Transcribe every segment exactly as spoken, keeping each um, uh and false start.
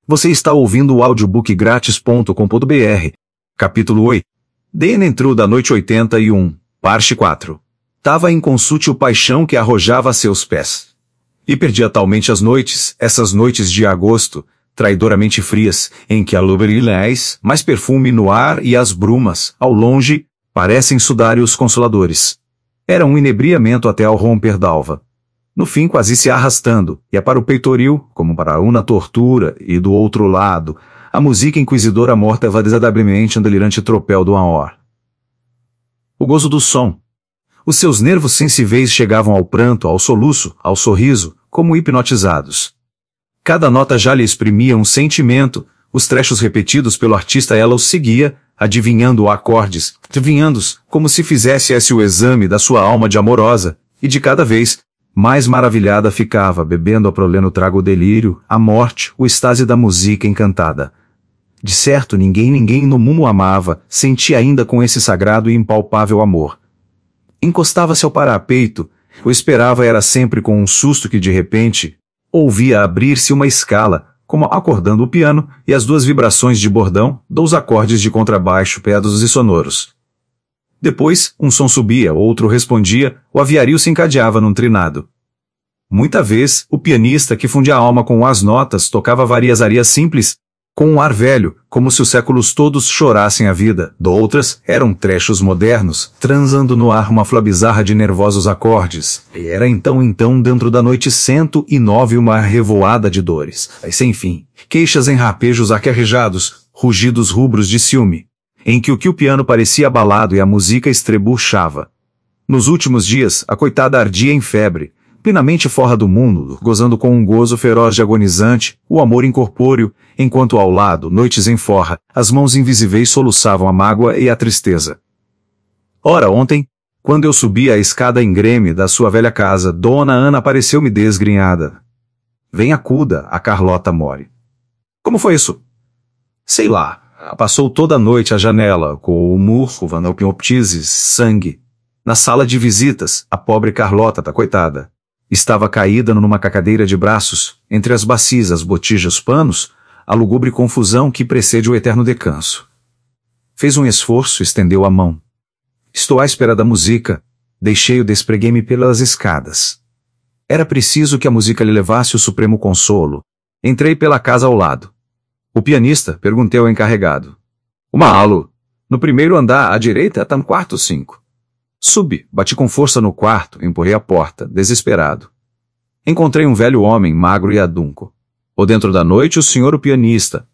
Você está ouvindo o audiobook grátis ponto com ponto br. Capítulo oito. Dan entrou da noite oitenta e um, parte quatro. Tava inconsútil paixão que arrojava a seus pés. E perdia talmente as noites, essas noites de agosto, traidoramente frias, em que a luz mais perfume no ar e as brumas, ao longe, parecem sudários consoladores. Era um inebriamento até ao romper d'alva. No fim quase se arrastando, ia para o peitoril, como para uma tortura, e do outro lado, a música inquisidora mortava desagradavelmente um delirante tropel do amor. O gozo do som. Os seus nervos sensíveis chegavam ao pranto, ao soluço, ao sorriso, como hipnotizados. Cada nota já lhe exprimia um sentimento, os trechos repetidos pelo artista ela os seguia, adivinhando acordes, adivinhando-os, como se fizesse esse o exame da sua alma de amorosa, e de cada vez mais maravilhada ficava, bebendo a proleno trago o delírio, a morte, o extase da música encantada. De certo ninguém ninguém no mundo amava, sentia ainda com esse sagrado e impalpável amor. Encostava-se ao parapeito, o esperava era sempre com um susto que de repente, ouvia abrir-se uma escala, como acordando o piano, e as duas vibrações de bordão, dois acordes de contrabaixo pédalos e sonoros. Depois, um som subia, outro respondia, o aviario se encadeava num trinado. Muita vez, o pianista que fundia a alma com as notas tocava várias arias simples, com um ar velho, como se os séculos todos chorassem a vida. Doutras, eram trechos modernos, transando no ar uma flor bizarra de nervosos acordes. E era então então dentro da noite cento e nove uma revoada de dores, aí sem fim, queixas em rapejos acarrejados, rugidos rubros de ciúme, em que o que o piano parecia abalado e a música estrebuchava. Nos últimos dias, a coitada ardia em febre, plenamente forra do mundo, gozando com um gozo feroz de agonizante, o amor incorpóreo, enquanto ao lado, noites em forra, as mãos invisíveis soluçavam a mágoa e a tristeza. Ora, ontem, quando eu subi a escada íngreme da sua velha casa, Dona Ana apareceu-me desgrenhada. Vem acuda, a Carlota more. Como foi isso? Sei lá. Passou toda a noite à janela, com o murro, vanoptises, sangue. Na sala de visitas, a pobre Carlota, tá coitada. Estava caída numa cacadeira de braços, entre as bacias, as botijas, panos, a lugubre confusão que precede o eterno descanso. Fez um esforço, estendeu a mão. Estou à espera da música. Deixei-o, despreguei-me pelas escadas. Era preciso que a música lhe levasse o supremo consolo. Entrei pela casa ao lado. O pianista, perguntei ao encarregado. Uma alu. No primeiro andar, à direita, tá no quarto cinco. Subi, bati com força no quarto, empurrei a porta, desesperado. Encontrei um velho homem, magro e adunco. Ou dentro da noite, o senhor o pianista.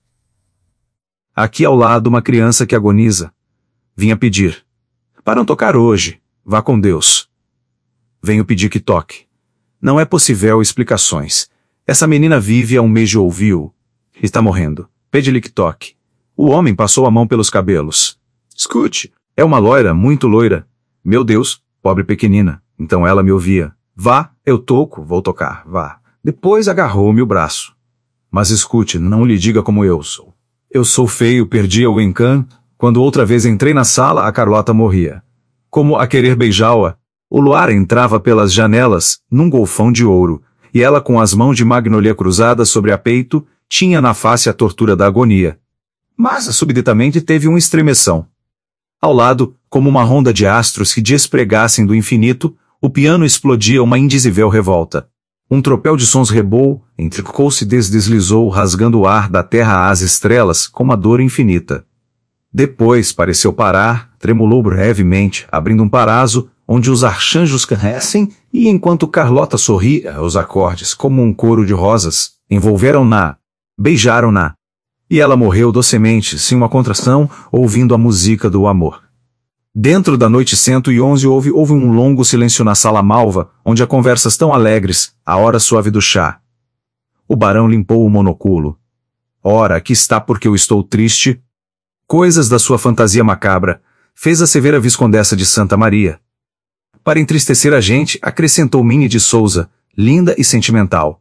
Aqui ao lado, uma criança que agoniza. Vinha pedir. Para não tocar hoje, vá com Deus. Venho pedir que toque. Não é possível explicações. Essa menina vive há um mês de ouviu. Está morrendo. Pede-lhe que toque. O homem passou a mão pelos cabelos. Escute, é uma loira, muito loira. Meu Deus, pobre pequenina. Então ela me ouvia. Vá, eu toco, vou tocar, vá. Depois agarrou-me o braço. Mas escute, não lhe diga como eu sou. Eu sou feio, perdi o encanto. Quando outra vez entrei na sala, a Carlota morria. Como a querer beijá-la, o luar entrava pelas janelas, num golfão de ouro, e ela com as mãos de magnolia cruzadas sobre a peito, tinha na face a tortura da agonia. Mas, subitamente, teve um estremeção. Ao lado, como uma ronda de astros que despregassem do infinito, o piano explodia uma indizível revolta. Um tropel de sons rebou, entrecou-se e deslizou, rasgando o ar da terra às estrelas, com uma dor infinita. Depois pareceu parar, tremulou brevemente, abrindo um parazo, onde os arcanjos crescem, e enquanto Carlota sorria, os acordes, como um coro de rosas, envolveram-na, beijaram-na. E ela morreu docemente, sem uma contração, ouvindo a música do amor. Dentro da noite cento e onze houve, houve um longo silêncio na sala malva, onde há conversas tão alegres, a hora suave do chá. O barão limpou o monocolo. Ora, aqui está porque eu estou triste. Coisas da sua fantasia macabra, fez a severa viscondessa de Santa Maria. Para entristecer a gente, acrescentou Minnie de Souza, linda e sentimental.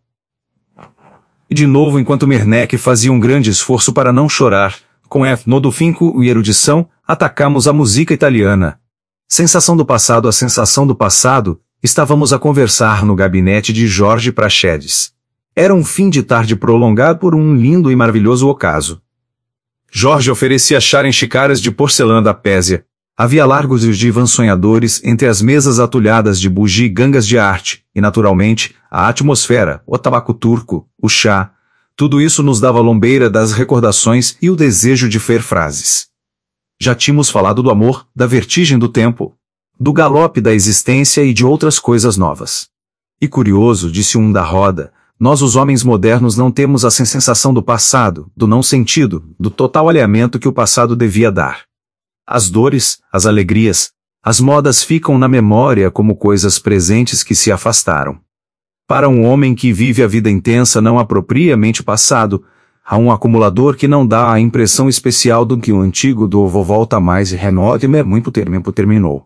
E de novo, enquanto Merneck fazia um grande esforço para não chorar, com etno do finco e erudição, atacamos a música italiana. Sensação do passado, a sensação do passado, estávamos a conversar no gabinete de Jorge Praxedes. Era um fim de tarde prolongado por um lindo e maravilhoso ocaso. Jorge oferecia chá em xícaras de porcelana da Pésia. Havia largos divãs sonhadores entre as mesas atulhadas de bugi e gangas de arte, e naturalmente, a atmosfera, o tabaco turco, o chá, tudo isso nos dava a lombeira das recordações e o desejo de fer frases. Já tínhamos falado do amor, da vertigem do tempo, do galope da existência e de outras coisas novas. E curioso, disse um da roda, nós os homens modernos não temos a sensação do passado, do não sentido, do total alinhamento que o passado devia dar. As dores, as alegrias, as modas ficam na memória como coisas presentes que se afastaram. Para um homem que vive a vida intensa não apropriamente o passado, há um acumulador que não dá a impressão especial do que o antigo do ovo volta mais e renove muito tempo terminou.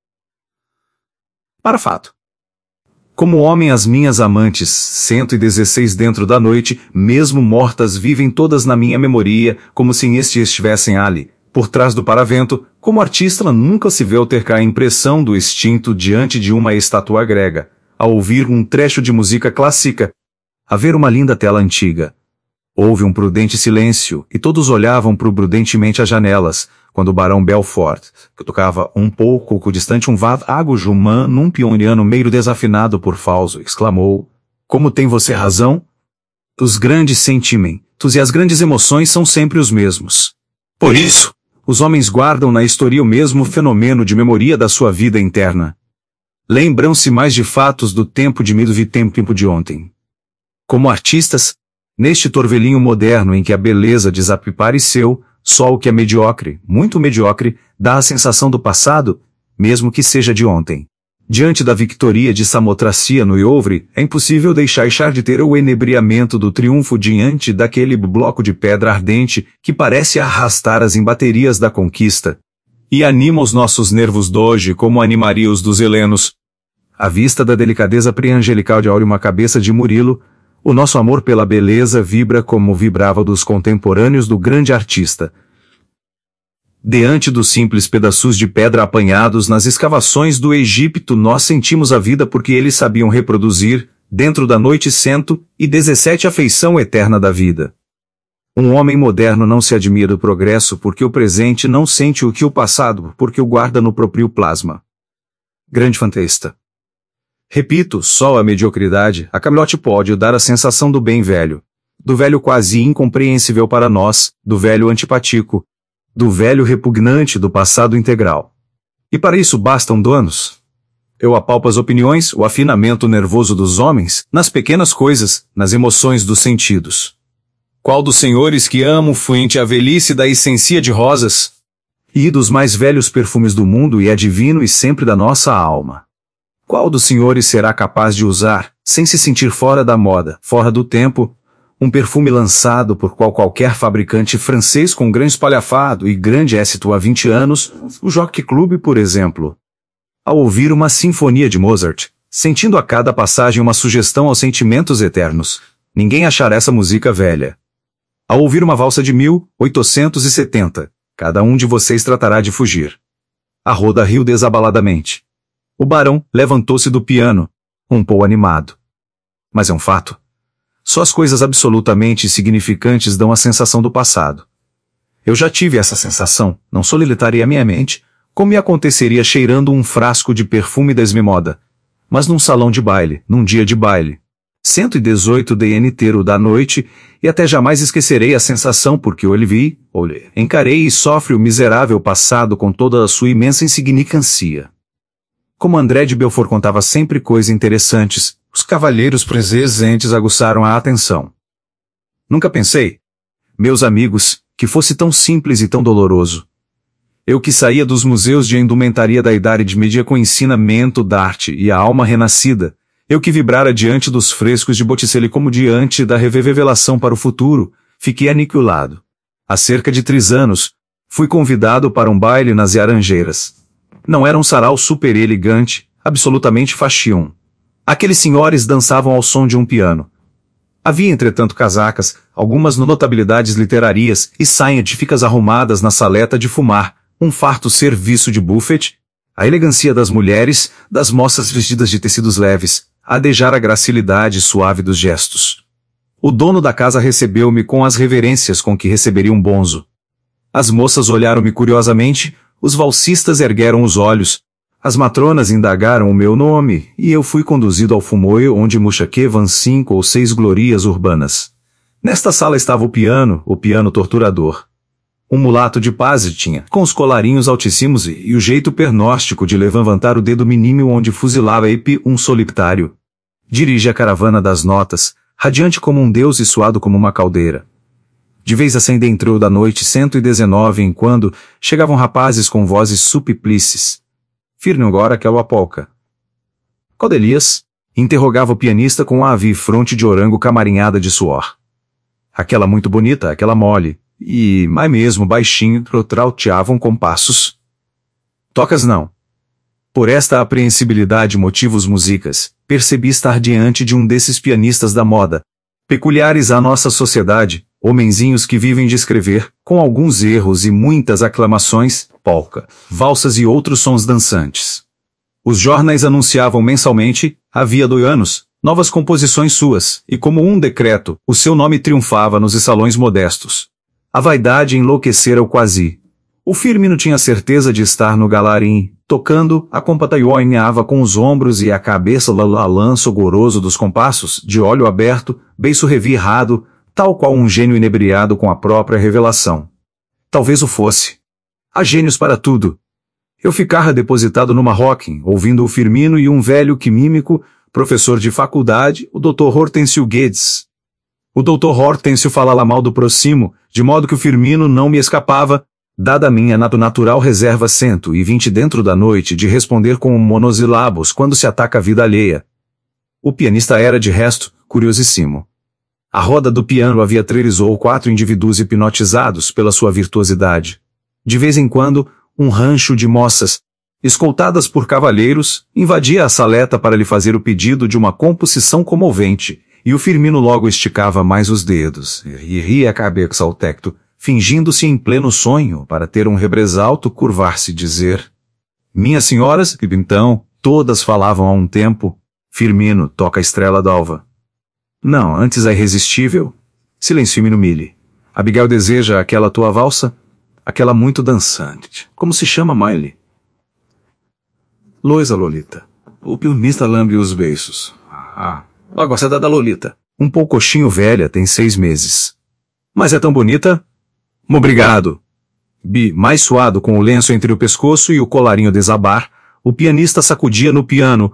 Para fato. Como homem as minhas amantes, cento e dezesseis dentro da noite, mesmo mortas vivem todas na minha memoria, como se este estivessem ali, por trás do paravento, como artista nunca se vê altercar a impressão do extinto diante de uma estátua grega, ao ouvir um trecho de música clássica, a ver uma linda tela antiga. Houve um prudente silêncio, e todos olhavam prudentemente as janelas, quando o barão Belfort, que tocava um pouco distante um vago jumã num pioniano meio desafinado por falso, exclamou, como tem você razão? Os grandes sentimentos e as grandes emoções são sempre os mesmos. Por isso, os homens guardam na história o mesmo fenômeno de memoria da sua vida interna. Lembram-se mais de fatos do tempo de medo e tempo de ontem. Como artistas, neste torvelinho moderno em que a beleza desapareceu, só o que é mediocre, muito mediocre, dá a sensação do passado, mesmo que seja de ontem. Diante da victoria de Samotracia no Louvre, é impossível deixar de ter o enebriamento do triunfo diante daquele bloco de pedra ardente que parece arrastar as embaterias da conquista. E anima os nossos nervos doje como animaria os dos helenos. À vista da delicadeza pré-angelical de Áureo uma cabeça de Murilo, o nosso amor pela beleza vibra como vibrava dos contemporâneos do grande artista. Diante dos simples pedaços de pedra apanhados nas escavações do Egito nós sentimos a vida porque eles sabiam reproduzir, dentro da noite cento e dezessete a feição eterna da vida. Um homem moderno não se admira do progresso porque o presente não sente o que o passado porque o guarda no próprio plasma. Grande fantasta. Repito, só a mediocridade, a camelote pode dar a sensação do bem velho, do velho quase incompreensível para nós, do velho antipático, do velho repugnante do passado integral. E para isso bastam donos. Eu apalpo as opiniões, o afinamento nervoso dos homens, nas pequenas coisas, nas emoções dos sentidos. Qual dos senhores que amo fuente a velhice da essência de rosas? E dos mais velhos perfumes do mundo e é divino e sempre da nossa alma. Qual dos senhores será capaz de usar, sem se sentir fora da moda, fora do tempo, um perfume lançado por qual qualquer fabricante francês com grande espalhafado e grande êxito há vinte anos, o Jockey Club, por exemplo? Ao ouvir uma sinfonia de Mozart, sentindo a cada passagem uma sugestão aos sentimentos eternos, ninguém achará essa música velha. Ao ouvir uma valsa de mil oitocentos e setenta, cada um de vocês tratará de fugir. A roda riu desabaladamente. O barão levantou-se do piano, um pouco animado. Mas é um fato. Só as coisas absolutamente insignificantes dão a sensação do passado. Eu já tive essa sensação, não solitaria a minha mente, como me aconteceria cheirando um frasco de perfume desmimoda, mas num salão de baile, num dia de baile. cento e dezoito de inteiro da noite, e até jamais esquecerei a sensação porque eu lhe vi, olhei, encarei e sofre o miserável passado com toda a sua imensa insignificância. Como André de Belfort contava sempre coisas interessantes, os cavalheiros presentes aguçaram a atenção. Nunca pensei, meus amigos, que fosse tão simples e tão doloroso. Eu que saía dos museus de indumentaria da Idade Média com ensinamento da arte e a alma renascida, eu que vibrara diante dos frescos de Botticelli como diante da revelação para o futuro, fiquei aniquilado. Há cerca de três anos, fui convidado para um baile nas Laranjeiras. Não era um sarau super elegante, absolutamente faxion. Aqueles senhores dançavam ao som de um piano. Havia entretanto casacas, algumas notabilidades literarias e científicas arrumadas na saleta de fumar, um farto serviço de buffet, a elegância das mulheres, das moças vestidas de tecidos leves, a adejar a gracilidade suave dos gestos. O dono da casa recebeu-me com as reverências com que receberia um bonzo. As moças olharam-me curiosamente, os valsistas ergueram os olhos, as matronas indagaram o meu nome, e eu fui conduzido ao fumoio onde muxaquevam cinco ou seis glorias urbanas. Nesta sala estava o piano, o piano torturador. Um mulato de paz tinha, com os colarinhos altíssimos e, e o jeito pernóstico de levantar o dedo mínimo onde fuzilava epi um solitário. Dirige a caravana das notas, radiante como um deus e suado como uma caldeira. De vez acende entrou da noite cento e dezenove em quando chegavam rapazes com vozes suplices. Firme agora aquela polca. Codelias? Interrogava o pianista com a avi fronte de orango camarinhada de suor. Aquela muito bonita, aquela mole, e, mais mesmo baixinho, trauteavam compassos. Tocas não. Por esta apreensibilidade motivos musicas, percebi estar diante de um desses pianistas da moda, peculiares à nossa sociedade, homenzinhos que vivem de escrever, com alguns erros e muitas aclamações, polca, valsas e outros sons dançantes. Os jornais anunciavam mensalmente, havia dois anos, novas composições suas, e como um decreto, o seu nome triunfava nos salões modestos. A vaidade enlouquecera-o quasi. O Firmino tinha certeza de estar no galarim, tocando, acompanhava com os ombros e a cabeça lanço goroso dos compassos, de olho aberto, beiço revirrado, tal qual um gênio inebriado com a própria revelação. Talvez o fosse. Há gênios para tudo. Eu ficava depositado numa rocking, ouvindo o Firmino e um velho quimímico, professor de faculdade, o doutor Hortêncio Guedes. O doutor Hortêncio falava mal do próximo, de modo que o Firmino não me escapava, dada a minha natural reserva cento e vinte dentro da noite de responder com monossilábos quando se ataca a vida alheia. O pianista era, de resto, curiosíssimo. A roda do piano havia três ou quatro indivíduos hipnotizados pela sua virtuosidade. De vez em quando, um rancho de moças, escoltadas por cavalheiros, invadia a saleta para lhe fazer o pedido de uma composição comovente, e o Firmino logo esticava mais os dedos, e ria a cabeça ao tecto, fingindo-se em pleno sonho para ter um represalto curvar-se e dizer: minhas senhoras, e então, todas falavam a um tempo, Firmino toca a estrela d'alva. Não, antes a irresistível. Silêncio-me no milhe. Abigail deseja aquela tua valsa? Aquela muito dançante. Como se chama, Miley? Loisa Lolita. O pianista lambe os beiços. Ah, ela gosta da Lolita. Um poucochinho velha, tem seis meses. Mas é tão bonita? Obrigado. Bi, mais suado com o lenço entre o pescoço e o colarinho desabar, o pianista sacudia no piano,